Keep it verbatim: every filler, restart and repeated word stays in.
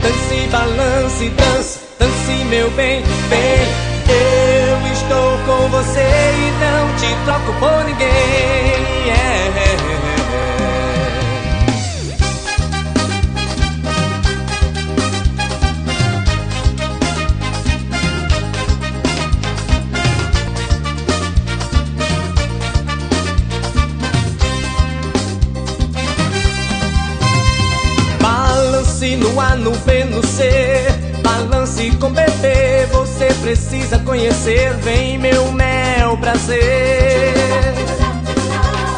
Dance, balance, dance, dance meu bem, bem. Eu estou com você e não te troco por ninguém, yeah. Balance no A, no B, no C, balance com bebê, você precisa conhecer. Vem meu mel prazer.